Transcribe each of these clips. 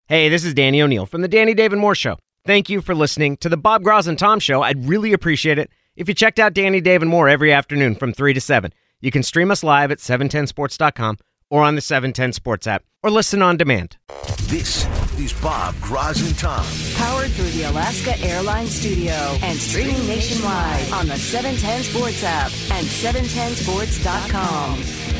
Hey, this is Danny O'Neill from the Danny David Moore Show. Thank you for listening to the Bob Gross and Tom Show. I'd really appreciate it if you checked out Danny David Moore every afternoon from 3 to 7. You can stream us live at 710sports.com or on the 710 Sports app or listen on demand. This is Bob Gross and Tom. Powered through the Alaska Airlines Studio and streaming nationwide on the 710 Sports app and 710sports.com.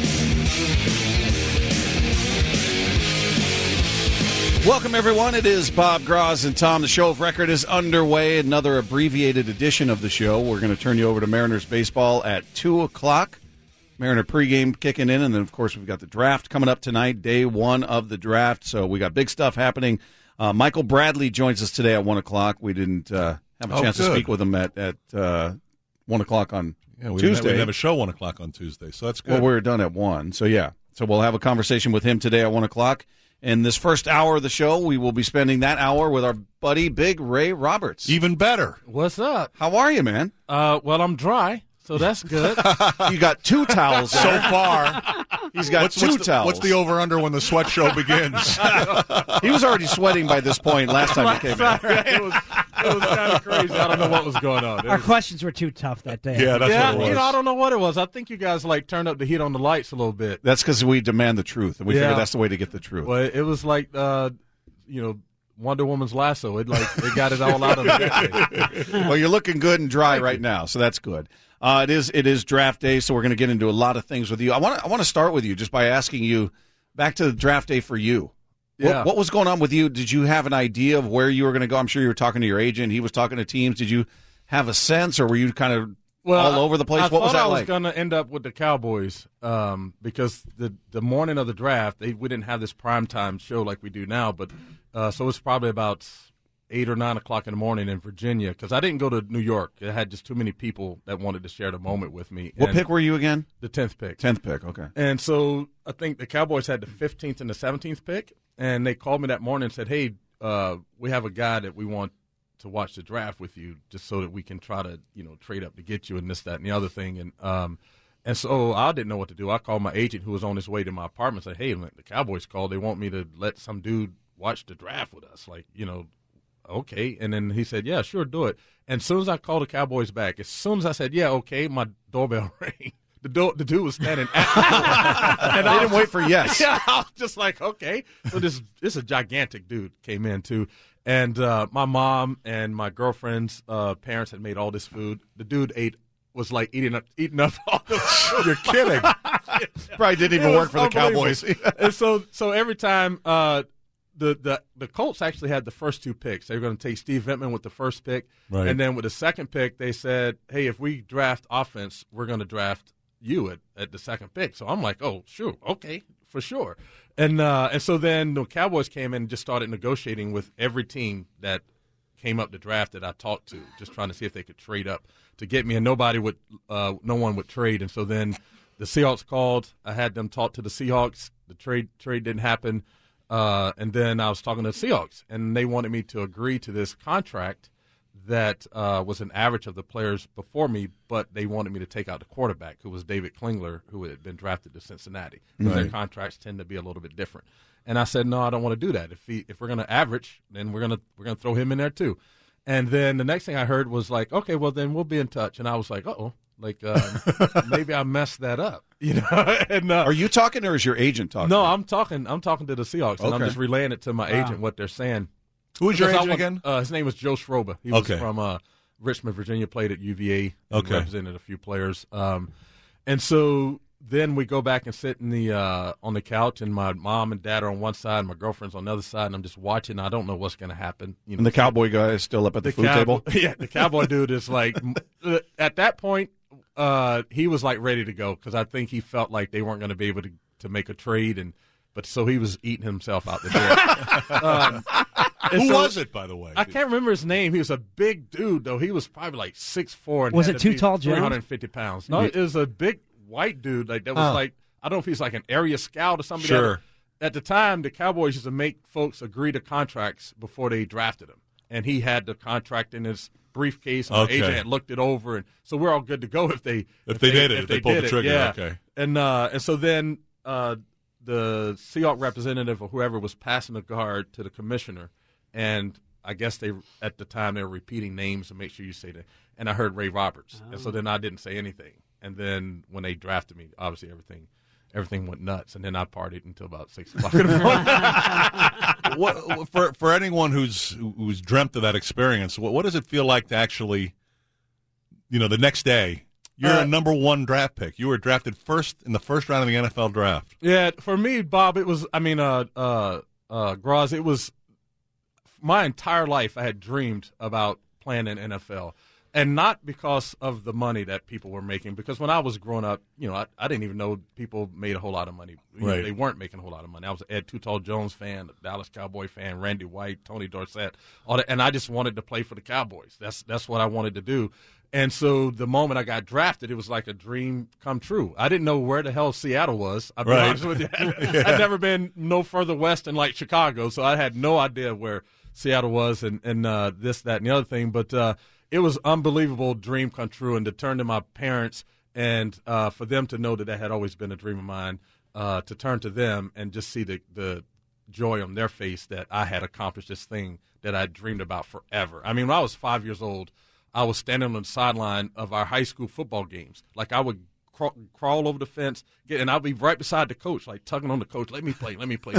Welcome, everyone. It is Bob Gross and Tom. The show of record is underway. Another abbreviated edition of the show. We're going to turn you over to Mariners baseball at 2 o'clock. Mariner pregame kicking in, and then, of course, we've got the draft coming up tonight, day one of the draft. So we got big stuff happening. Michael Bradley joins us today at 1 o'clock. We didn't have a chance to speak with him at 1 o'clock on Tuesday. We didn't have a show 1 o'clock on Tuesday, so that's good. Well, we're done at 1, so yeah. So we'll have a conversation with him today at 1 o'clock. In this first hour of the show, we will be spending that hour with our buddy, Big Ray Roberts. Even better. What's up? How are you, man? Well, I'm dry, so that's good. You got 2 towels there. So far. He's got 2 towels. What's the over-under when the sweat show begins? He was already sweating by this point last time he came in. It was kind of crazy. I don't know what was going on. Our questions were too tough that day. Yeah, that's what it was. I don't know what it was. I think you guys turned up the heat on the lights a little bit. That's because we demand the truth, and we figure that's the way to get the truth. Well, it was like, Wonder Woman's lasso. It got it all out of it. Well, you're looking good and dry right now, so that's good. It is draft day, so we're going to get into a lot of things with you. I want to start with you just by asking you back to the draft day for you. Yeah. What was going on with you? Did you have an idea of where you were going to go? I'm sure you were talking to your agent. He was talking to teams. Did you have a sense, or were you kind of all over the place? What was that like? I was going to end up with the Cowboys because the morning of the draft, we didn't have this primetime show like we do now, but so it's probably about 8 or 9 o'clock in the morning in Virginia because I didn't go to New York. I had just too many people that wanted to share the moment with me. What pick were you again? The 10th pick. 10th pick, okay. And so I think the Cowboys had the 15th and the 17th pick, and they called me that morning and said, hey, we have a guy that we want to watch the draft with you just so that we can try to, trade up to get you and this, that, and the other thing. And so I didn't know what to do. I called my agent who was on his way to my apartment and said, hey, the Cowboys called. They want me to let some dude watch the draft with us. Okay. And then he said, yeah, sure, do it. And as soon as I called the Cowboys back, as soon as I said, yeah, okay, my doorbell rang. The dude was standing at the door. And I didn't wait for yes. Yeah, I was just like, okay. So this is a gigantic dude came in, too. And my mom and my girlfriend's parents had made all this food. The dude was like eating up all the food. You're kidding. Probably didn't even work for the Cowboys. And so every time the Colts actually had the first 2 picks. They were going to take Steve Ventman with the first pick. Right. And then with the second pick, they said, hey, if we draft offense, we're going to draft you at the second pick. So I'm like, oh, sure, okay, for sure. And so then the Cowboys came in and just started negotiating with every team that came up the draft that I talked to, just trying to see if they could trade up to get me. And no one would trade. And so then the Seahawks called. I had them talk to the Seahawks. The trade didn't happen. And then I was talking to the Seahawks, and they wanted me to agree to this contract that was an average of the players before me, but they wanted me to take out the quarterback, who was David Klingler, who had been drafted to Cincinnati. Right. Their contracts tend to be a little bit different. And I said, no, I don't want to do that. If we're going to average, then we're gonna throw him in there too. And then the next thing I heard was like, okay, well then we'll be in touch. And I was like, maybe I messed that up, And are you talking, or is your agent talking? No, I'm talking to the Seahawks, and I'm just relaying it to my agent what they're saying. Who is your agent again? His name was Joe Schroba. He was from Richmond, Virginia. Played at UVA. Represented a few players. And so then we go back and sit in the on the couch, and my mom and dad are on one side, and my girlfriend's on the other side, and I'm just watching. I don't know what's going to happen. And the Cowboy guy is still up at the food table? Yeah, the Cowboy dude is like, at that point, he was like ready to go because I think he felt like they weren't going to be able to make a trade, but so he was eating himself out the door. Who was it, by the way? I can't remember his name. He was a big dude, though. He was probably like 6'4". Was it Too Tall Joe? 350 pounds. No, it was a big white dude. Like that was like, I don't know if he's like an area scout or something. Sure. At the time, the Cowboys used to make folks agree to contracts before they drafted him. And he had the contract in his briefcase, and the agent had looked it over. And so we're all good to go if they pulled the trigger. Yeah. Okay. And so then the Seahawks representative or whoever was passing the guard to the commissioner, and I guess at the time they were repeating names to make sure you say that. And I heard Ray Roberts, and so then I didn't say anything. And then when they drafted me, obviously everything went nuts, and then I partied until about 6 o'clock in the morning. For anyone who's dreamt of that experience, what does it feel like to actually, the next day? You're a number 1 draft pick. You were drafted first in the first round of the NFL draft. Yeah, for me, Bob, it was. Graz, it was my entire life. I had dreamed about playing in NFL, and not because of the money that people were making. Because when I was growing up, I didn't even know people made a whole lot of money. Right. They weren't making a whole lot of money. I was an Ed Too Tall Jones fan, a Dallas Cowboy fan, Randy White, Tony Dorsett, all that, and I just wanted to play for the Cowboys. That's what I wanted to do. And so the moment I got drafted, it was like a dream come true. I didn't know where the hell Seattle was. I'll be honest with you. I'd never been no further west than like Chicago, so I had no idea where Seattle was and this, that, and the other thing. But it was unbelievable dream come true, and to turn to my parents and for them to know that had always been a dream of mine, to turn to them and just see the joy on their face that I had accomplished this thing that I dreamed about forever. I mean, when I was 5 years old, I was standing on the sideline of our high school football games. Like, I would crawl over the fence, and I'd be right beside the coach, like tugging on the coach, let me play.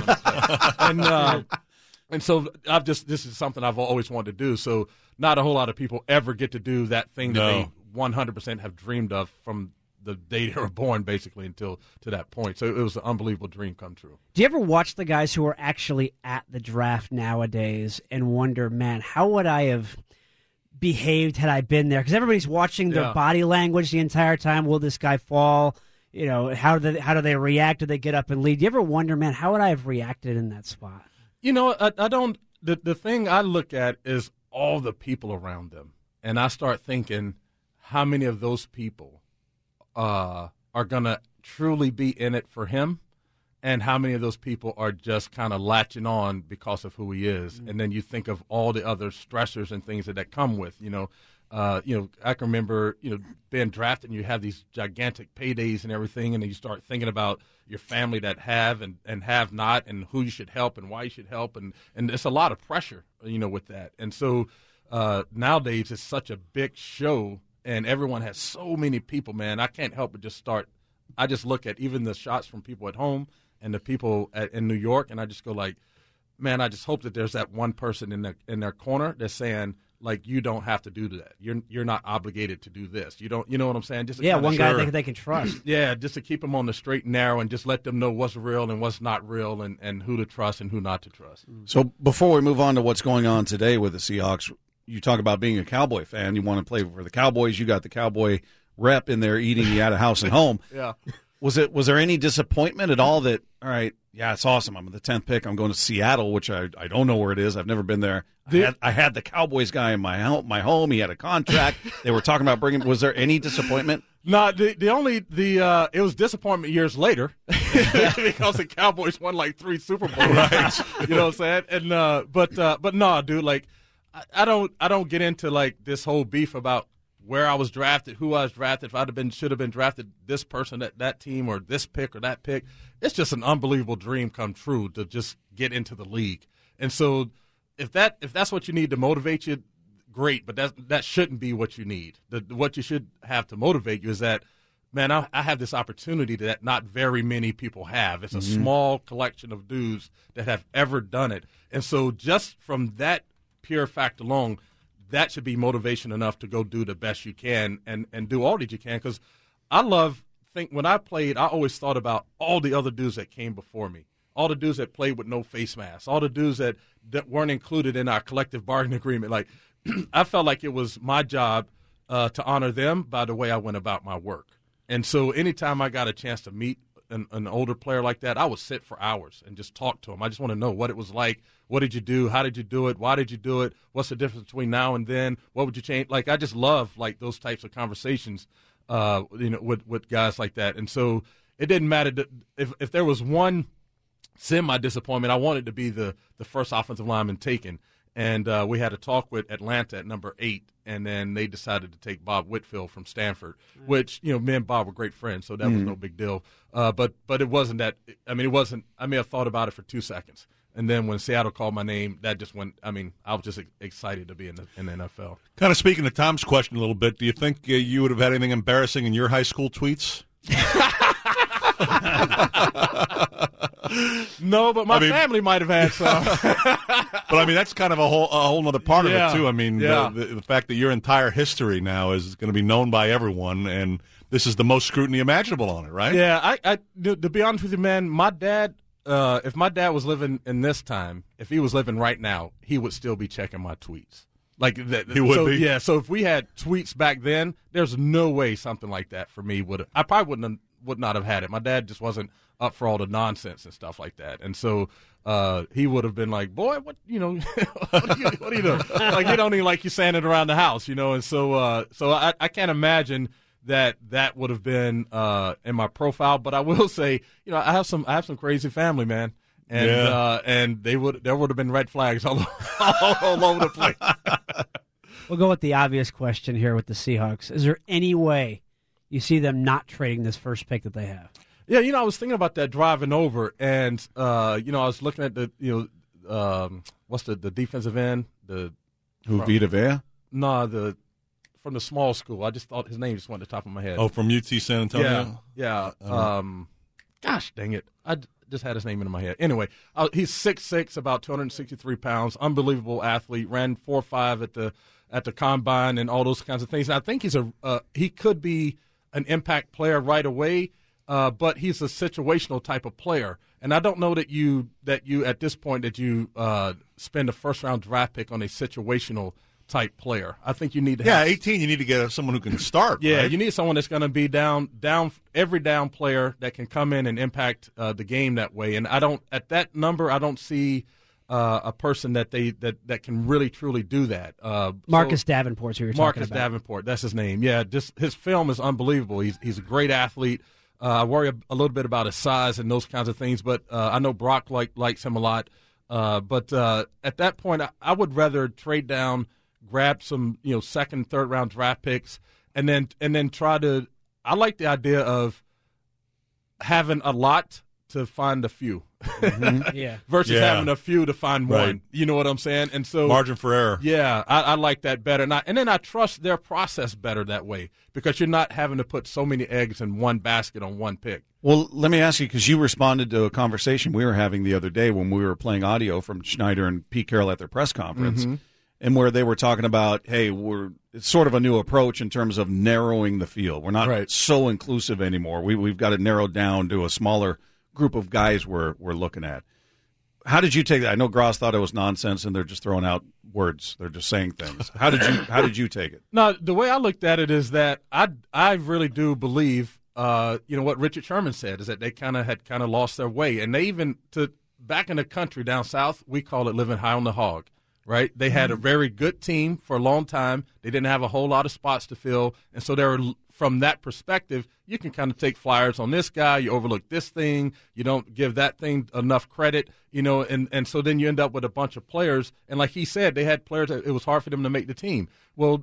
And so this is something I've always wanted to do. So not a whole lot of people ever get to do that thing that they 100% have dreamed of from the day they were born, basically, until to that point. So it was an unbelievable dream come true. Do you ever watch the guys who are actually at the draft nowadays and wonder, man, how would I have behaved had I been there? Because everybody's watching their body language the entire time. Will this guy fall? How do they react? Do they get up and lead? Do you ever wonder, man, how would I have reacted in that spot? I don't. The thing I look at is all the people around them, and I start thinking, how many of those people are going to truly be in it for him, and how many of those people are just kind of latching on because of who he is. And then you think of all the other stressors and things that come with, I can remember, being drafted, and you have these gigantic paydays and everything, and then you start thinking about your family that have and have not, and who you should help and why you should help, and it's a lot of pressure, with that. And so nowadays it's such a big show, and everyone has so many people, man. I can't help but I just look at even the shots from people at home and the people in New York, and I just go like, man, I just hope that there's that one person in their corner that's saying, like, you don't have to do that. You're not obligated to do this. You don't. You know what I'm saying? Just one guy they can trust. Yeah, just to keep them on the straight and narrow, and just let them know what's real and what's not real, and who to trust and who not to trust. So before we move on to what's going on today with the Seahawks, you talk about being a Cowboy fan. You want to play for the Cowboys. You got the Cowboy rep in there eating you out of house and home. Yeah. Was there any disappointment at all that, all right, yeah, it's awesome. I'm the 10th pick. I'm going to Seattle, which I don't know where it is. I've never been there. I had the Cowboys guy in my home. He had a contract. They were talking about bringing. Was there any disappointment? No, it was disappointment years later because the Cowboys won like 3 Super Bowls. Right. You know what I'm saying? And but no, dude, like I don't get into like this whole beef about where I was drafted, who I was drafted, if should have been drafted this person at that team or this pick or that pick. It's just an unbelievable dream come true to just get into the league. And so if that's what you need to motivate you, great, but that shouldn't be what you need. What you should have to motivate you is that, man, I have this opportunity that not very many people have. It's a small collection of dudes that have ever done it. And so just from that pure fact alone, that should be motivation enough to go do the best you can and do all that you can. Because when I played, I always thought about all the other dudes that came before me, all the dudes that played with no face masks, all the dudes that weren't included in our collective bargaining agreement. Like, I felt like it was my job to honor them by the way I went about my work. And so anytime I got a chance to meet an older player like that, I would sit for hours and just talk to him. I just want to know what it was like. What did you do? How did you do it? Why did you do it? What's the difference between now and then? What would you change? Like, I just love like those types of conversations, with guys like that. And so it didn't matter if there was one semi disappointment. I wanted to be the first offensive lineman taken. And we had a talk with Atlanta at number 8, and then they decided to take Bob Whitfield from Stanford, which, me and Bob were great friends, so that was no big deal. But it wasn't that – I may have thought about it for 2 seconds. And then when Seattle called my name, that just went – I was just excited to be in the NFL. Kind of speaking to Tom's question a little bit, do you think you would have had anything embarrassing in your high school tweets? No, but my family might have had some. But that's kind of a whole other part of it too. The fact that your entire history now is going to be known by everyone, and this is the most scrutiny imaginable on it, right? Yeah, to be honest with you, man, my dad. If my dad was living in this time, if he was living right now, he would still be checking my tweets. Like that, he would be. Yeah. So if we had tweets back then, there's no way something like that for me would. I probably would not have had it. My dad just wasn't up for all the nonsense and stuff like that, and so he would have been like, "Boy, what what are you doing? Like you don't even like you saying it around the house, And so I can't imagine that would have been in my profile. But I will say, I have some crazy family, man. And there would have been red flags all over the place. We'll go with the obvious question here with the Seahawks. Is there any way you see them not trading this first pick that they have? Yeah, I was thinking about that driving over, and I was looking at the what's the defensive end, Vita Vea? No, from the small school. I just thought his name just went to the top of my head. Oh, from UT San Antonio? Yeah. Gosh dang it. I just had his name in my head. Anyway, he's 6'6", about 263 pounds, unbelievable athlete, ran 4.5 at the combine and all those kinds of things. And I think he could be an impact player right away, but he's a situational type of player. And I don't know that you at this point that you spend a first-round draft pick on a situational type player. I think you need to have 18, you need to get someone who can start. Yeah, right? You need someone that's going to be down every down player that can come in and impact the game that way. And at that number, I don't see a person that can really truly do that. Marcus Davenport's who you're talking about. Marcus Davenport, that's his name. Yeah, just his film is unbelievable. He's a great athlete. I worry a little bit about his size and those kinds of things, but I know Brock likes him a lot. But at that point, I would rather trade down, grab some second, third round draft picks, and then try to. I like the idea of having a lot to find a few, versus having a few to find one. Right. You know what I'm saying? And so margin for error. Yeah, I like that better, and then I trust their process better that way because you're not having to put so many eggs in one basket on one pick. Well, let me ask you, because you responded to a conversation we were having the other day when we were playing audio from Schneider and Pete Carroll at their press conference. Mm-hmm. And where they were talking about, hey, it's sort of a new approach in terms of narrowing the field. We're not so inclusive anymore. We've got it narrowed down to a smaller group of guys we're looking at. How did you take that? I know Gross thought it was nonsense and they're just throwing out words. They're just saying things. How did you take it? No, the way I looked at it is that I really do believe what Richard Sherman said is that they had lost their way. And they even back in the country down south, we call it living high on the hog. Right, they had a very good team for a long time. They didn't have a whole lot of spots to fill, and so from that perspective, you can kind of take flyers on this guy. You overlook this thing. You don't give that thing enough credit, and so then you end up with a bunch of players. And like he said, they had players that it was hard for them to make the team. Well,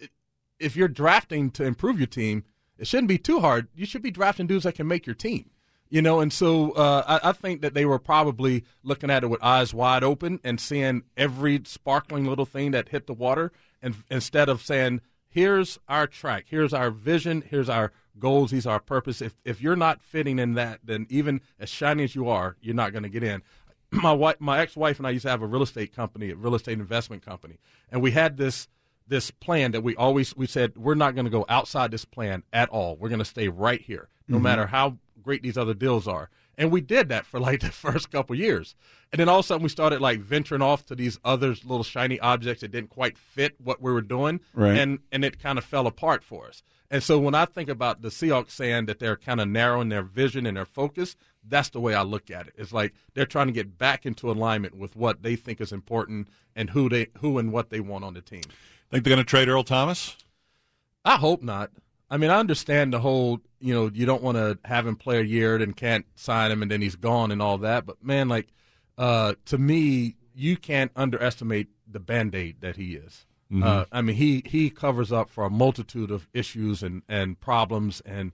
if you're drafting to improve your team, it shouldn't be too hard. You should be drafting dudes that can make your team. And so I think that they were probably looking at it with eyes wide open and seeing every sparkling little thing that hit the water, and instead of saying, here's our track, here's our vision, here's our goals, here's our purpose. If you're not fitting in that, then even as shiny as you are, you're not going to get in. My ex-wife and I used to have a real estate investment company, and we had this plan that we said we're not going to go outside this plan at all. We're going to stay right here, no matter how great these other deals are. And we did that for like the first couple years. And then all of a sudden we started like venturing off to these other little shiny objects that didn't quite fit what we were doing. Right. And it kind of fell apart for us. And so when I think about the Seahawks saying that they're kind of narrowing their vision and their focus, that's the way I look at it. It's like they're trying to get back into alignment with what they think is important and who and what they want on the team. Think they're going to trade Earl Thomas? I hope not. I mean, I understand the whole, you don't want to have him play a year and can't sign him and then he's gone and all that. But, man, to me, you can't underestimate the Band-Aid that he is. Mm-hmm. I mean, he covers up for a multitude of issues and problems, and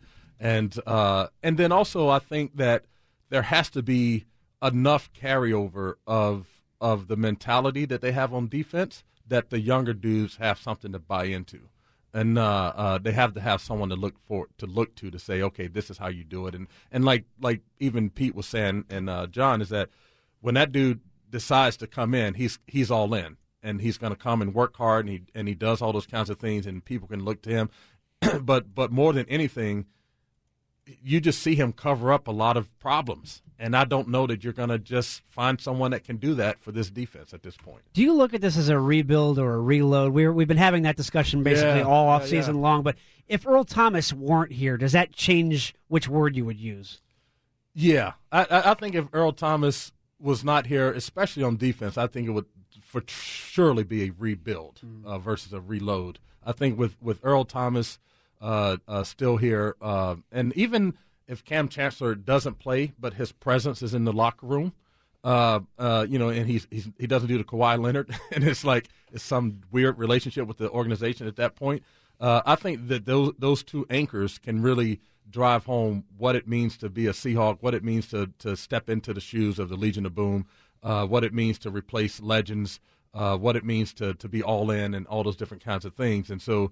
then also I think that there has to be enough carryover of the mentality that they have on defense that the younger dudes have something to buy into, and they have to have someone to look to say, okay, this is how you do it, and like even Pete was saying and John, is that when that dude decides to come in, he's all in. And he's going to come and work hard, and he does all those kinds of things, and people can look to him. but more than anything, you just see him cover up a lot of problems. And I don't know that you're going to just find someone that can do that for this defense at this point. Do you look at this as a rebuild or a reload? We've been having that discussion basically all offseason long. But if Earl Thomas weren't here, does that change which word you would use? Yeah. I think if Earl Thomas was not here, especially on defense, I think it would surely be a rebuild versus a reload. I think with Earl Thomas still here, and even if Cam Chancellor doesn't play, but his presence is in the locker room, and he doesn't do the Kawhi Leonard, and it's some weird relationship with the organization at that point. I think that those two anchors can really drive home what it means to be a Seahawk, what it means to step into the shoes of the Legion of Boom, what it means to replace legends, what it means to be all in, and all those different kinds of things. And so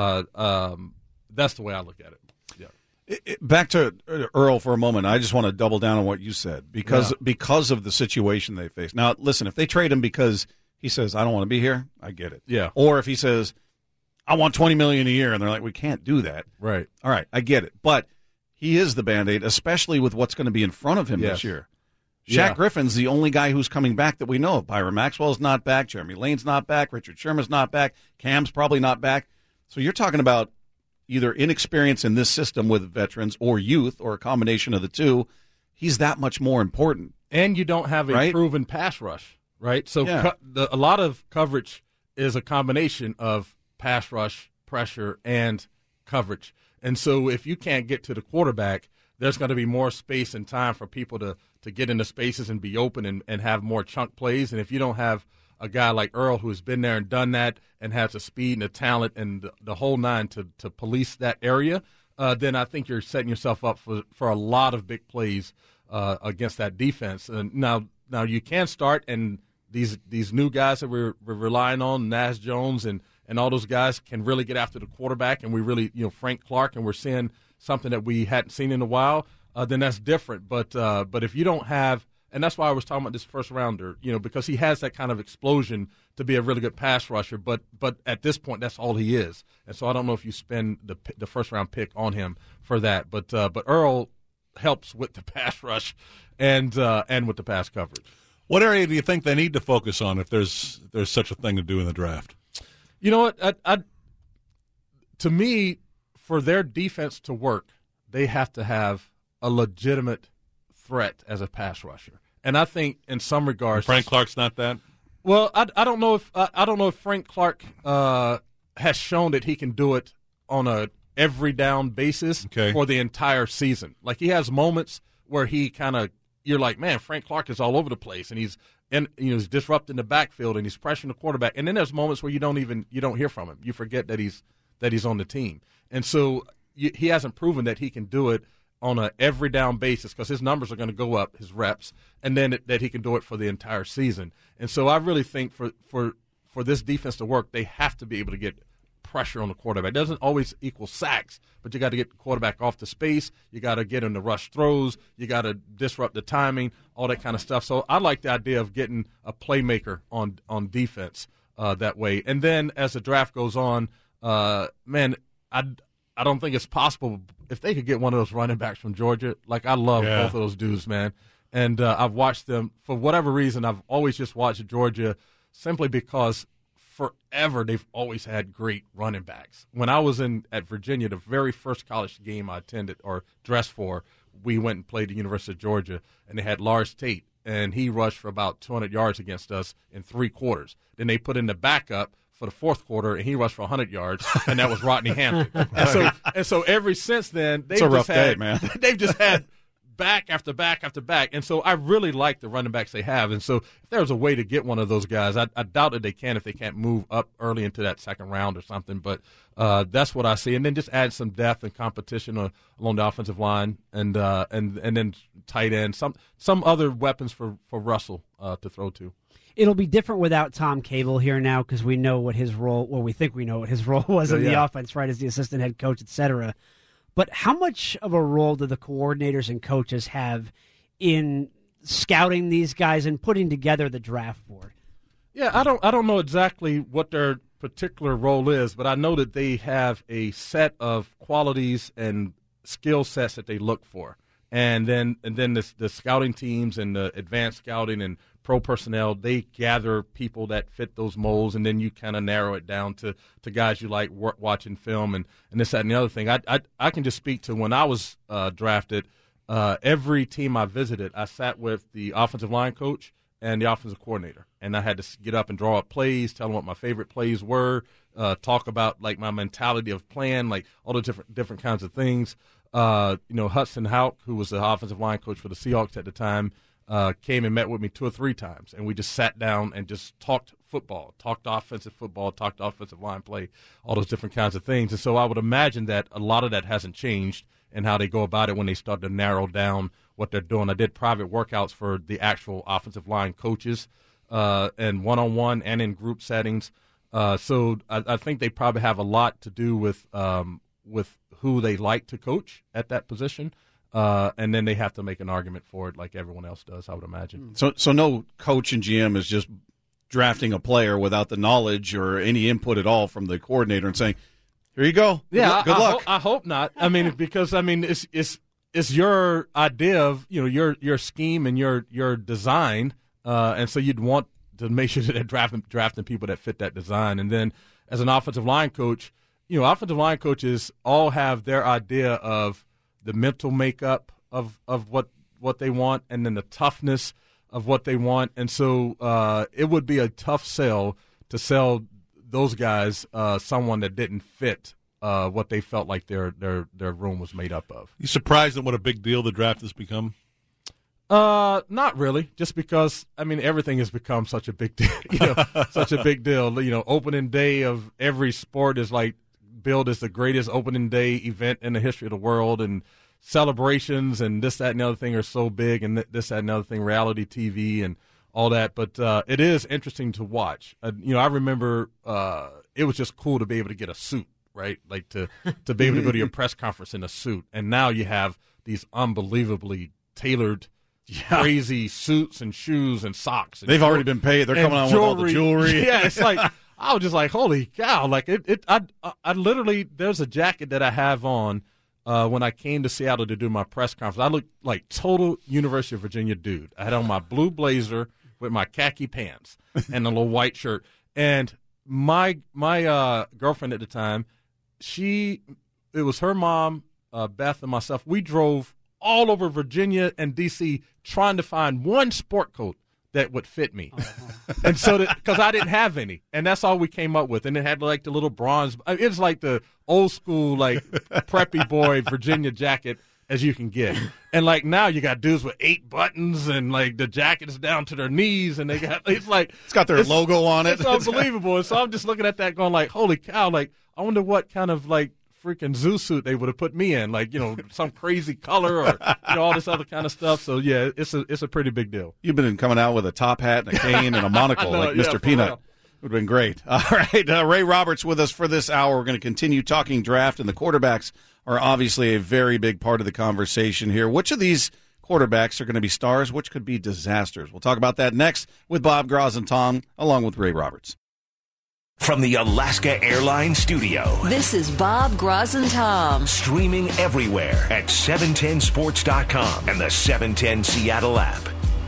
that's the way I look at it. Yeah. Back to Earl for a moment. I just want to double down on what you said because of the situation they face. Now, listen, if they trade him because he says, I don't want to be here, I get it. Yeah. Or if he says, I want $20 million a year, and they're like, we can't do that. Right. All right, I get it. But he is the Band-Aid, especially with what's going to be in front of him this year. Shaq Griffin's the only guy who's coming back that we know of. Byron Maxwell's not back. Jeremy Lane's not back. Richard Sherman's not back. Cam's probably not back. So you're talking about either inexperience in this system with veterans or youth or a combination of the two. He's that much more important. And you don't have a proven pass rush, right? So a lot of coverage is a combination of pass rush, pressure, and coverage. And so if you can't get to the quarterback, there's going to be more space and time for people to get into spaces and be open and have more chunk plays. And if you don't have a guy like Earl who's been there and done that and has the speed and the talent and the whole nine to police that area, then I think you're setting yourself up for a lot of big plays against that defense. And now you can start, and these new guys that we're relying on, Nas Jones and all those guys can really get after the quarterback, and we really, Frank Clark, and we're seeing something that we hadn't seen in a while, then that's different. But if you don't have, and that's why I was talking about this first rounder, because he has that kind of explosion to be a really good pass rusher. But at this point, that's all he is. And so I don't know if you spend the first round pick on him for that. But Earl helps with the pass rush and with the pass coverage. What area do you think they need to focus on if there's such a thing to do in the draft? You know what? To me, for their defense to work, they have to have a legitimate threat as a pass rusher. And I think in some regards, Frank Clark's not that. Well, I don't know if Frank Clark has shown that he can do it on a every down basis for the entire season. Like, he has moments where he you're like, man, Frank Clark is all over the place, and he's disrupting the backfield, and he's pressuring the quarterback. And then there's moments where you don't hear from him. You forget that he's on the team. And so he hasn't proven that he can do it on a every down basis, because his numbers are going to go up, his reps, and then that he can do it for the entire season. And so I really think for this defense to work, they have to be able to get pressure on the quarterback. It doesn't always equal sacks, but you got to get the quarterback off the space. You got to get him to rush throws. You got to disrupt the timing, all that kind of stuff. So I like the idea of getting a playmaker on defense that way. And then as the draft goes on, man, I don't think it's possible if they could get one of those running backs from Georgia. Like, I love both of those dudes, man. And I've watched them for whatever reason. I've always just watched Georgia simply because forever they've always had great running backs. When I was at Virginia, the very first college game I attended or dressed for, we went and played the University of Georgia, and they had Lars Tate, and he rushed for about 200 yards against us in 3 quarters. Then they put in the backup for the 4th quarter, and he rushed for 100 yards, and that was Rodney Hampton. And so ever since then, they've just had back after back after back. And so I really like the running backs they have. And so if there's a way to get one of those guys, I doubt that they can if they can't move up early into that second round or something. But that's what I see. And then just add some depth and competition along the offensive line and then tight end, some other weapons for Russell to throw to. It'll be different without Tom Cable here now because we know what his role, well, we think we know what his role was in the offense, right, as the assistant head coach, et cetera. But how much of a role do the coordinators and coaches have in scouting these guys and putting together the draft board? Yeah, I don't know exactly what their particular role is, but I know that they have a set of qualities and skill sets that they look for. And then the scouting teams and the advanced scouting and pro personnel, they gather people that fit those molds, and then you kind of narrow it down to guys you like watching film and this, that, and the other thing. I can just speak to when I was drafted, every team I visited, I sat with the offensive line coach and the offensive coordinator, and I had to get up and draw up plays, tell them what my favorite plays were, talk about like my mentality of playing, like all the different kinds of things. Hudson Houck, who was the offensive line coach for the Seahawks at the time, came and met with me 2 or 3 times, and we just sat down and just talked football, talked offensive football, talked offensive line play, all those different kinds of things. And so I would imagine that a lot of that hasn't changed in how they go about it when they start to narrow down what they're doing. I did private workouts for the actual offensive line coaches and one-on-one and in group settings. So I think they probably have a lot to do with who they like to coach at that position. And then they have to make an argument for it like everyone else does, I would imagine. So no coach and GM is just drafting a player without the knowledge or any input at all from the coordinator and saying, here you go. Yeah, good luck. I hope not. I mean, because it's your idea of your scheme and your design, and so you'd want to make sure that they're drafting people that fit that design. And then as an offensive line coach, offensive line coaches all have their idea of the mental makeup of what they want, and then the toughness of what they want. And so it would be a tough sell to sell those guys someone that didn't fit what they felt like their room was made up of. You surprised at what a big deal the draft has become? Not really, just because, everything has become such a big deal, such a big deal. Opening day of every sport is like billed as the greatest opening day event in the history of the world, and celebrations and this, that, and the other thing are so big, and this, that, and the other thing, reality TV and all that. But it is interesting to watch. I remember it was just cool to be able to get a suit, right? Like to be able to go to your press conference in a suit. And now you have these unbelievably tailored, crazy suits and shoes and socks. And they've already been paid. They're coming on with all the jewelry. Yeah, it's like I was just like, holy cow! Like I literally, there's a jacket that I have on when I came to Seattle to do my press conference. I looked like total University of Virginia dude. I had on my blue blazer with my khaki pants and a little white shirt. And my girlfriend at the time, it was her mom, Beth, and myself. We drove all over Virginia and D.C. trying to find one sport coat that would fit me. And so because I didn't have any, and that's all we came up with. And it had like the little bronze, it's like the old school, like preppy boy Virginia jacket as you can get. And like now you got dudes with 8 buttons and like the jacket is down to their knees, and it's got their logo on it. It's unbelievable. And so I'm just looking at that going like, holy cow, like I wonder what kind of like freaking zoo suit they would have put me in, like, some crazy color or all this other kind of stuff. So yeah, it's a pretty big deal. You've been coming out with a top hat and a cane and a monocle like Mr. Peanut. Real. Would have been great. All right, Ray Roberts with us for this hour. We're going to continue talking draft, and the quarterbacks are obviously a very big part of the conversation here. Which of these quarterbacks are going to be stars? Which could be disasters? We'll talk about that next with Bob Gross and Tom, along with Ray Roberts. From the Alaska Airlines studio. This is Bob Gross and Tom. Streaming everywhere at 710sports.com and the 710 Seattle app.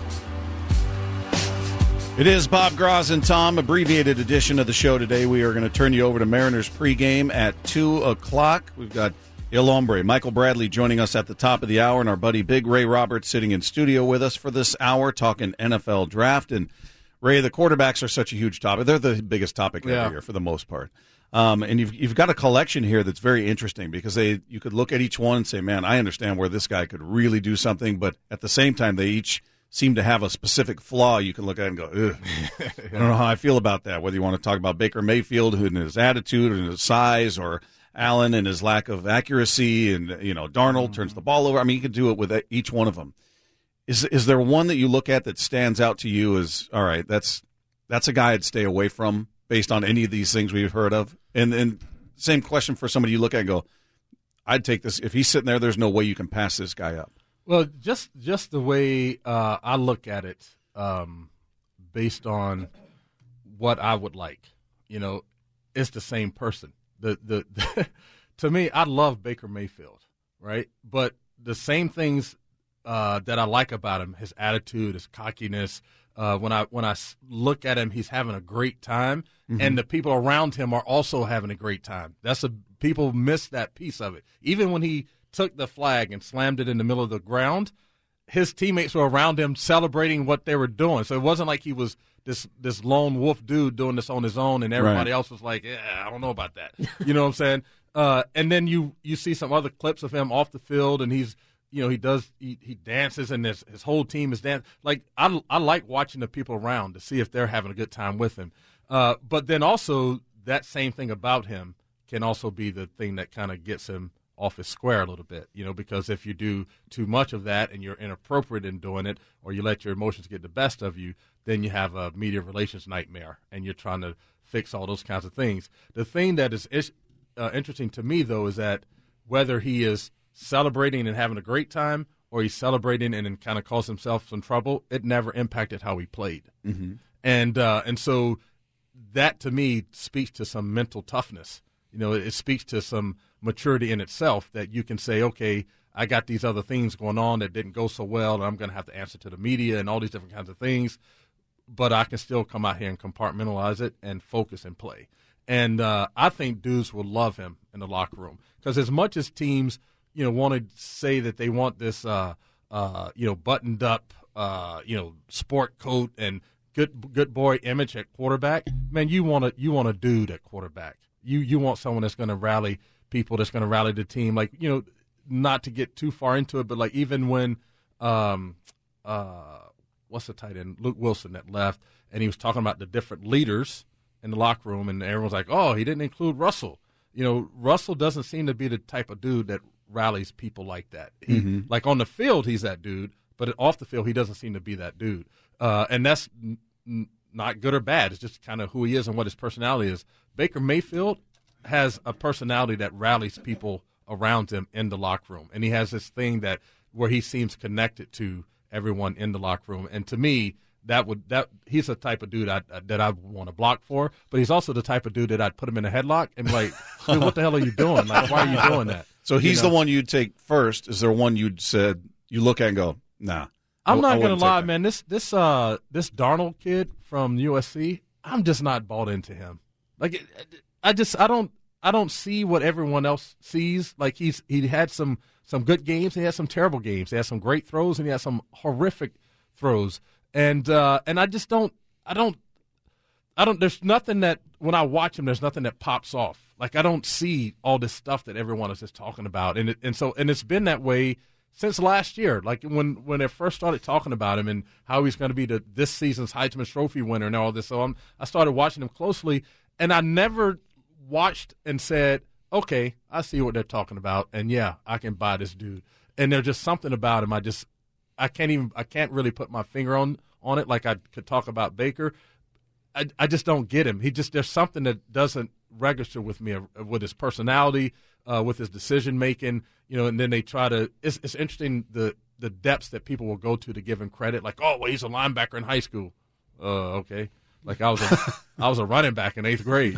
It is Bob Gross and Tom, abbreviated edition of the show today. We are going to turn you over to Mariners pregame at 2 o'clock. We've got Il Hombre, Michael Bradley, joining us at the top of the hour, and our buddy Big Ray Roberts sitting in studio with us for this hour, talking NFL draft. And Ray, the quarterbacks are such a huge topic. They're the biggest topic every year for the most part. And you've got a collection here that's very interesting because you could look at each one and say, man, I understand where this guy could really do something, but at the same time, they each seem to have a specific flaw you can look at and go, ugh, I don't know how I feel about that, whether you want to talk about Baker Mayfield and his attitude and his size, or Allen and his lack of accuracy, and Darnold turns the ball over. I mean, you could do it with each one of them. Is there one that you look at that stands out to you as, all right, that's a guy I'd stay away from based on any of these things we've heard of? And same question for somebody you look at and go, I'd take this. If he's sitting there, there's no way you can pass this guy up. Well, just the way I look at it, based on what I would like, it's the same person. To me, I love Baker Mayfield, right? But the same things that I like about him, his attitude, his cockiness. When I look at him, he's having a great time, and the people around him are also having a great time. People miss that piece of it. Even when he took the flag and slammed it in the middle of the ground, his teammates were around him celebrating what they were doing. So it wasn't like he was this lone wolf dude doing this on his own, and everybody else was like, I don't know about that. You know what I'm saying? And then you see some other clips of him off the field, and he's he dances, and his whole team is dancing. Like I like watching the people around to see if they're having a good time with him. But then also that same thing about him can also be the thing that kind of gets him off his square a little bit, because if you do too much of that and you're inappropriate in doing it, or you let your emotions get the best of you, then you have a media relations nightmare, and you're trying to fix all those kinds of things. The thing that is interesting to me, though, is that whether he is celebrating and having a great time, or he's celebrating and then kind of caused himself some trouble, it never impacted how he played. Mm-hmm. And so that, to me, speaks to some mental toughness. It speaks to some maturity in itself, that you can say, okay, I got these other things going on that didn't go so well, and I'm going to have to answer to the media and all these different kinds of things, but I can still come out here and compartmentalize it and focus and play. And I think dudes will love him in the locker room, because as much as teams, want to say that they want this, buttoned up, sport coat and good boy image at quarterback, man, you want a dude at quarterback. You want someone that's going to rally people, that's going to rally the team. Like, not to get too far into it, but like even when what's the tight end, Luke Wilson, that left, and he was talking about the different leaders in the locker room, and everyone's like, oh, he didn't include Russell. Russell doesn't seem to be the type of dude that rallies people like that. He, like on the field, he's that dude, but off the field, he doesn't seem to be that dude. And that's not good or bad. It's just kind of who he is and what his personality is. Baker Mayfield has a personality that rallies people around him in the locker room, and he has this thing where he seems connected to everyone in the locker room. And to me, that he's the type of dude that I want to block for, but he's also the type of dude that I'd put him in a headlock and be like, dude, what the hell are you doing? Like, why are you doing that? So he's the one you'd take first. Is there one you look at and go, nah? I'm not gonna lie, man. This Darnold kid from USC, I'm just not bought into him. Like, I don't see what everyone else sees. Like, he had some good games, he had some terrible games, he had some great throws, and he had some horrific throws. And I just don't. There's nothing that when I watch him, there's nothing that pops off. Like, I don't see all this stuff that everyone is just talking about, and it's been that way since last year. Like when they first started talking about him and how he's going to be this season's Heisman Trophy winner and all this. So I started watching him closely, and I never watched and said, okay, I see what they're talking about, and yeah, I can buy this dude. And there's just something about him. I can't really put my finger on it like I could talk about Baker. I just don't get him. There's something that doesn't register with me, with his personality, with his decision making, and then they try to. It's interesting the depths that people will go to give him credit. Like, oh, well, he's a linebacker in high school. Okay, like I was a running back in 8th grade.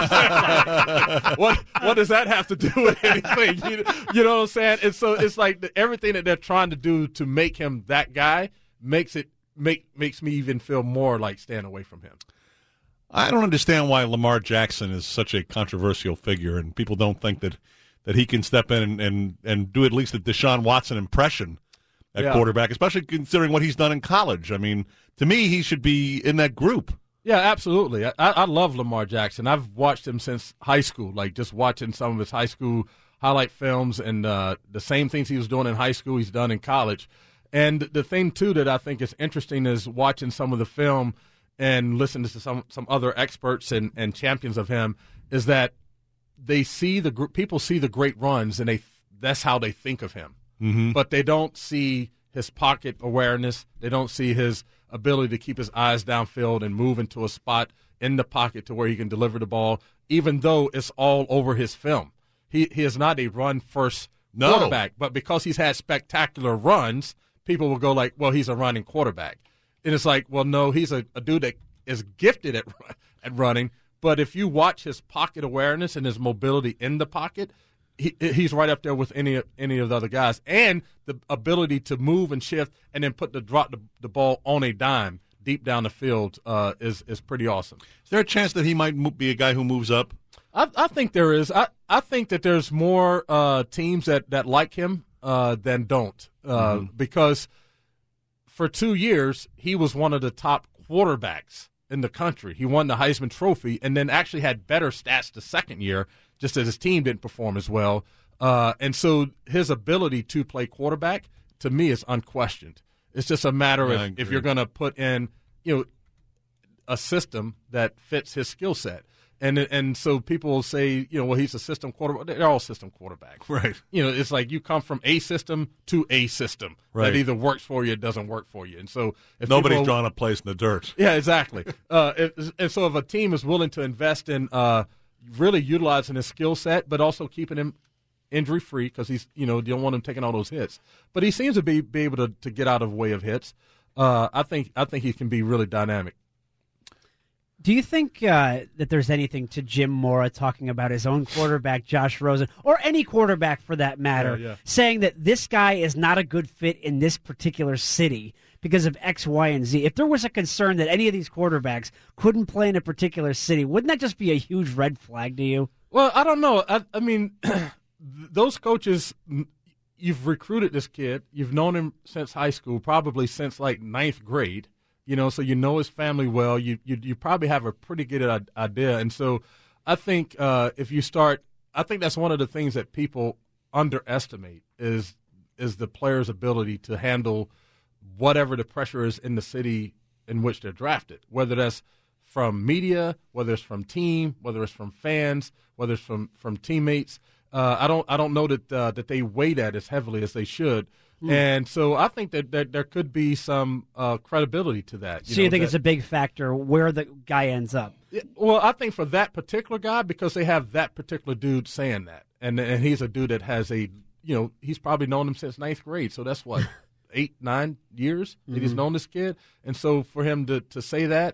What does that have to do with anything? You know what I'm saying? And so it's like everything that they're trying to do to make him that guy makes me even feel more like staying away from him. I don't understand why Lamar Jackson is such a controversial figure, and people don't think that he can step in and do at least a Deshaun Watson impression at quarterback, especially considering what he's done in college. I mean, to me, he should be in that group. Yeah, absolutely. I love Lamar Jackson. I've watched him since high school, like just watching some of his high school highlight films, and the same things he was doing in high school he's done in college. And the thing, too, that I think is interesting is watching some of the film and listening to some other experts and champions of him is that they see people see the great runs, and that's how they think of him. Mm-hmm. But they don't see his pocket awareness. They don't see his ability to keep his eyes downfield and move into a spot in the pocket to where he can deliver the ball, even though it's all over his film. He is not a run-first quarterback, but because he's had spectacular runs, people will go like, well, he's a running quarterback. And it's like, well, no, he's a dude that is gifted at running, but if you watch his pocket awareness and his mobility in the pocket, he's right up there with any of the other guys. And the ability to move and shift and then drop the ball on a dime deep down the field is pretty awesome. Is there a chance that he might be a guy who moves up? I think there is. I think that there's more teams that like him than don't because for 2 years he was one of the top quarterbacks in the country. He won the Heisman Trophy and then actually had better stats the second year, just as his team didn't perform as well. And so his ability to play quarterback, to me, is unquestioned. It's just a matter of if you're going to put in, a system that fits his skill set. And so people will say, well, he's a system quarterback. They're all system quarterbacks. Right. It's like you come from a system to a system that either works for you or doesn't work for you. And so if nobody's drawn a place in the dirt. Yeah, exactly. And so if a team is willing to invest in really utilizing his skill set, but also keeping him injury-free because he's, you don't want him taking all those hits. But he seems to be able to get out of the way of hits. I think he can be really dynamic. Do you think that there's anything to Jim Mora talking about his own quarterback, Josh Rosen, or any quarterback for that matter, saying that this guy is not a good fit in this particular city because of X, Y, and Z? If there was a concern that any of these quarterbacks couldn't play in a particular city, wouldn't that just be a huge red flag to you? Well, I don't know. I mean, those coaches, you've recruited this kid. You've known him since high school, probably since like 9th grade. So you know his family well. You probably have a pretty good idea. And so I think if you start – I think that's one of the things that people underestimate is the player's ability to handle whatever the pressure is in the city in which they're drafted, whether that's from media, whether it's from team, whether it's from fans, whether it's from teammates. I don't know that they weigh that as heavily as they should. And so I think that there could be some credibility to that. So you think it's a big factor where the guy ends up? Well, I think for that particular guy, because they have that particular dude saying that. And he's a dude that has he's probably known him since 9th grade. So that's what, 8-9 years that he's known this kid. And so for him to say that,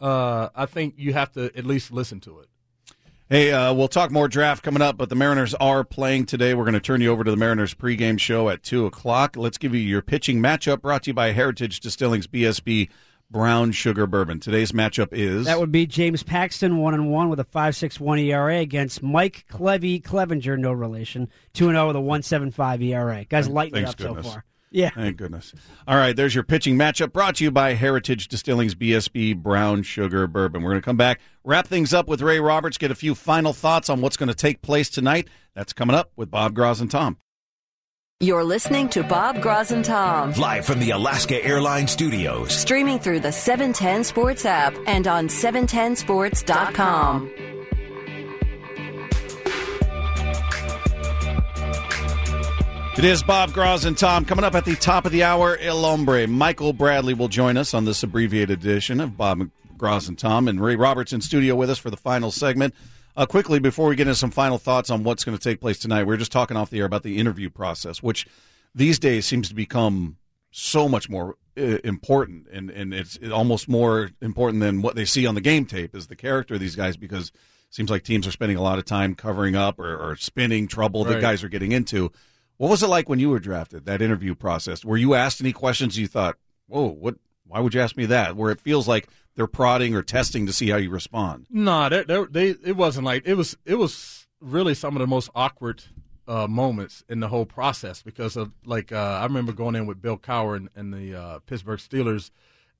I think you have to at least listen to it. Hey, we'll talk more draft coming up, but the Mariners are playing today. We're going to turn you over to the Mariners pregame show at 2 o'clock. Let's give you your pitching matchup brought to you by Heritage Distilling's BSB Brown Sugar Bourbon. Today's matchup is... That would be James Paxton, 1-1 with a 5.61 ERA against Mike Clevenger, no relation, 2-0 with a 1.75 ERA. Guys lighting it up so far. Yeah. Thank goodness. All right, there's your pitching matchup brought to you by Heritage Distilling's BSB Brown Sugar Bourbon. We're going to come back, wrap things up with Ray Roberts, get a few final thoughts on what's going to take place tonight. That's coming up with Bob Gross and Tom. You're listening to Bob Gross and Tom. Live from the Alaska Airlines Studios. Streaming through the 710 Sports app and on 710sports.com. It is Bob Gross and Tom. Coming up at the top of the hour, El Hombre. Michael Bradley will join us on this abbreviated edition of Bob Gross and Tom. And Ray Roberts in studio with us for the final segment. Quickly, before we get into some final thoughts on what's going to take place tonight, we were just talking off the air about the interview process, which these days seems to become so much more important. And it's almost more important than what they see on the game tape is the character of these guys, because it seems like teams are spending a lot of time covering up or spinning trouble that guys are getting into. What was it like when you were drafted, that interview process? Were you asked any questions you thought, whoa, why would you ask me that? Where it feels like they're prodding or testing to see how you respond? No, it wasn't like it was really some of the most awkward moments in the whole process because of I remember going in with Bill Cowher and the Pittsburgh Steelers,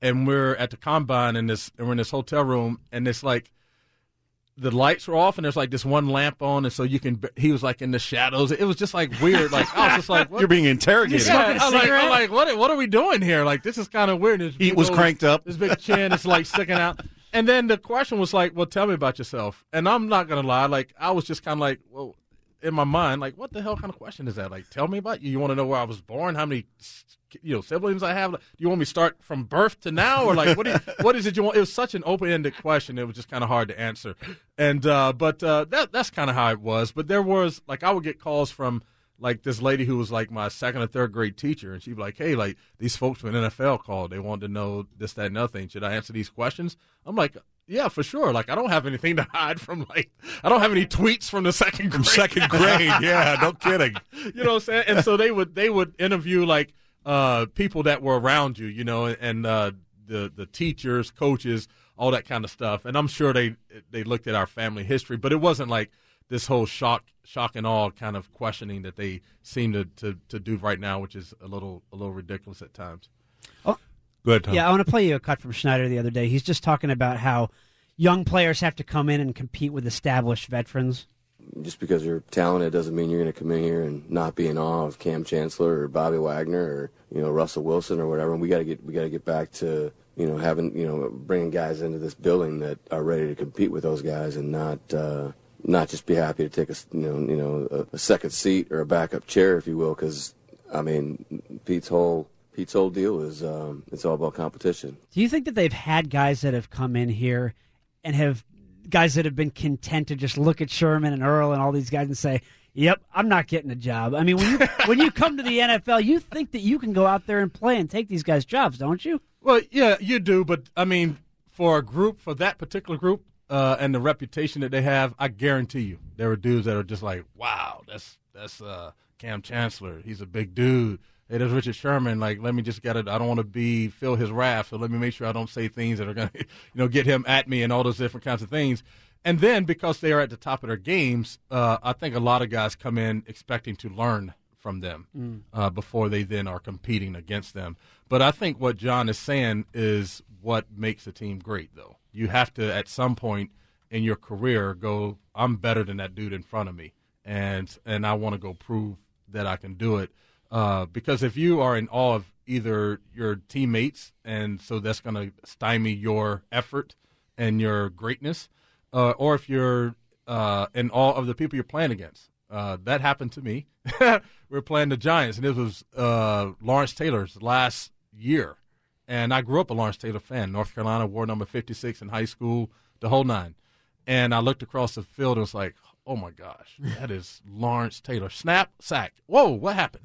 and we're at the combine and we're in this hotel room, and it's like the lights were off, and there's like this one lamp on, and so he was like in the shadows. It was just like weird. Like I was just like, what? You're being interrogated. Yeah, I'm like, what are we doing here? Like this is kind of weird. Heat was cranked up. This big chin is like sticking out. And then the question was like, well, tell me about yourself. And I'm not gonna lie, like I was just kind of like, well, in my mind, like, what the hell kind of question is that? Like, tell me about you. You want to know where I was born? How many, siblings I have? Do you want me to start from birth to now, or like, what is it you want? It was such an open-ended question. It was just kind of hard to answer. And but that's kind of how it was. But there was like, I would get calls from like this lady who was like my second or third grade teacher, and she'd be like, hey, like these folks from the NFL called. They wanted to know this, that, and other thing. Should I answer these questions? I'm like, yeah, for sure. Like, I don't have anything to hide from, like, I don't have any tweets from the second grade. From second grade, yeah, no kidding. You know what I'm saying? And so they would interview, like, people that were around you, you know, and the teachers, coaches, all that kind of stuff. And I'm sure they looked at our family history, but it wasn't like this whole shock and awe kind of questioning that they seem to do right now, which is a little ridiculous at times. Oh. Go ahead, Tom. Yeah, I want to play you a cut from Schneider the other day. He's just talking about how young players have to come in and compete with established veterans. Just because you're talented doesn't mean you're going to come in here and not be in awe of Cam Chancellor or Bobby Wagner or Russell Wilson or whatever. And we got to get back to having bringing guys into this building that are ready to compete with those guys and not just be happy to take a second seat or a backup chair, if you will, because I mean Pete's whole deal is it's all about competition. Do you think that they've had guys that have come in here and have guys that have been content to just look at Sherman and Earl and all these guys and say, yep, I'm not getting a job? I mean, when you come to the NFL, you think that you can go out there and play and take these guys' jobs, don't you? Well, yeah, you do. But, I mean, for that particular group and the reputation that they have, I guarantee you there are dudes that are just like, wow, that's Cam Chancellor. He's a big dude. Hey, there's Richard Sherman. Like, let me just get it. I don't want to feel his wrath, so let me make sure I don't say things that are going to, get him at me and all those different kinds of things. And then because they are at the top of their games, I think a lot of guys come in expecting to learn from them before they then are competing against them. But I think what John is saying is what makes a team great, though. You have to, at some point in your career, go, I'm better than that dude in front of me, and I want to go prove that I can do it. Because if you are in awe of either your teammates, and so that's going to stymie your effort and your greatness, or if you're in awe of the people you're playing against. That happened to me. We were playing the Giants, and it was Lawrence Taylor's last year. And I grew up a Lawrence Taylor fan. North Carolina, wore number 56 in high school, the whole nine. And I looked across the field and was like, oh, my gosh, that is Lawrence Taylor. Snap, sack. Whoa, what happened?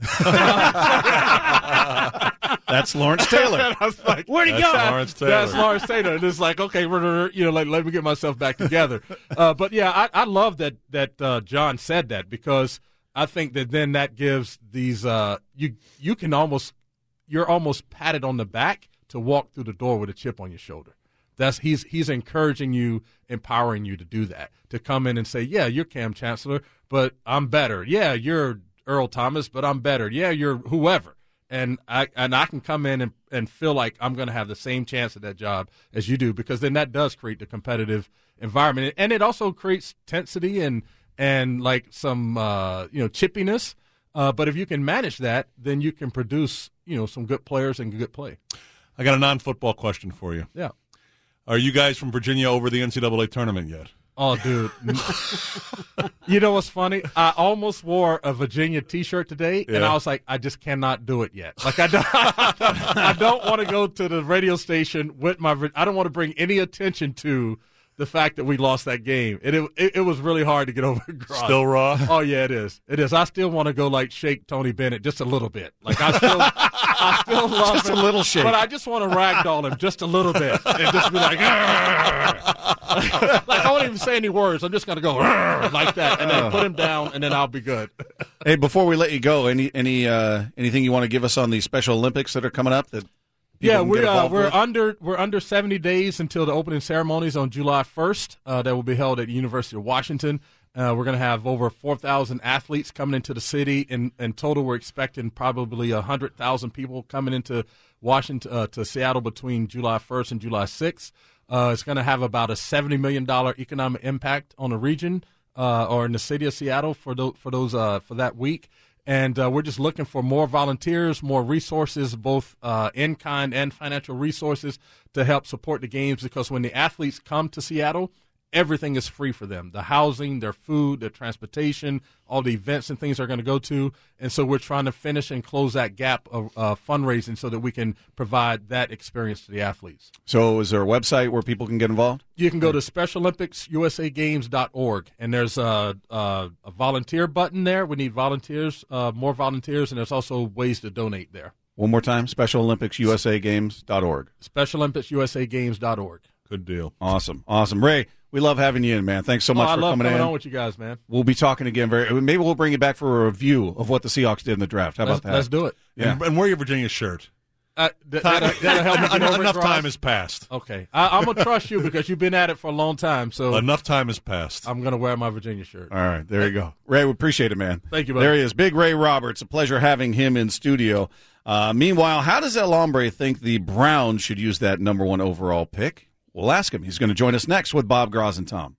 That's Lawrence Taylor. And I was like, where'd he go? Lawrence Taylor. That's Lawrence Taylor. And it's like, okay, let me get myself back together. But, yeah, I love that John said that, because I think that then that gives these you're almost patted on the back to walk through the door with a chip on your shoulder. He's encouraging you, empowering you to do that, to come in and say, yeah, you're Cam Chancellor, but I'm better. Yeah, you're Earl Thomas, but I'm better. Yeah, you're whoever. And I can come in and feel like I'm going to have the same chance at that job as you do, because then that does create the competitive environment. And it also creates tensity and like some chippiness. But if you can manage that, then you can produce some good players and good play. I got a non-football question for you. Yeah. Are you guys from Virginia over the NCAA tournament yet? Oh, dude. You know what's funny? I almost wore a Virginia T-shirt today, and I was like, I just cannot do it yet. Like, I don't want to go to the radio station with I don't want to bring any attention to the fact that we lost that game. It was really hard to get over. Still raw? Oh, yeah, it is. It is. I still want to go, like, shake Tony Bennett just a little bit. Like, I still love just him, a little shake. But I just want to ragdoll him just a little bit and just be like, like, I won't even say any words. I'm just going to go like that and then put him down, and then I'll be good. Hey, before we let you go, anything you want to give us on the Special Olympics that are coming up? Yeah, can get involved we're under 70 days until the opening ceremonies on July 1st. That will be held at the University of Washington. We're going to have over 4,000 athletes coming into the city. In total, we're expecting probably 100,000 people coming into Washington to Seattle between July 1st and July 6th. It's going to have about a $70 million economic impact on the region or in the city of Seattle for that week. And we're just looking for more volunteers, more resources, both in-kind and financial resources to help support the games, because when the athletes come to Seattle, everything is free for them. The housing, their food, their transportation, all the events and things they're going to go to. And so we're trying to finish and close that gap of fundraising so that we can provide that experience to the athletes. So is there a website where people can get involved? You can go to SpecialOlympicsUSAGames.org, and there's a volunteer button there. We need volunteers, more volunteers, and there's also ways to donate there. One more time, SpecialOlympicsUSAGames.org. SpecialOlympicsUSAGames.org. Good deal. Awesome. Ray, we love having you in, man. Thanks so much for coming in. I love coming on with you guys, man. We'll be talking again. Maybe we'll bring you back for a review of what the Seahawks did in the draft. How about that? Let's do it. Yeah. And wear your Virginia shirt. That'll help me get over Enough it, time has passed. Okay. I'm going to trust you because you've been at it for a long time. So Enough time has passed. I'm going to wear my Virginia shirt. All right. There you go. Ray, we appreciate it, man. Thank you, buddy. There he is. Big Ray Roberts. A pleasure having him in studio. Meanwhile, how does El Hombre think the Browns should use that number 1 overall pick? We'll ask him. He's going to join us next with Bob Gross and Tom.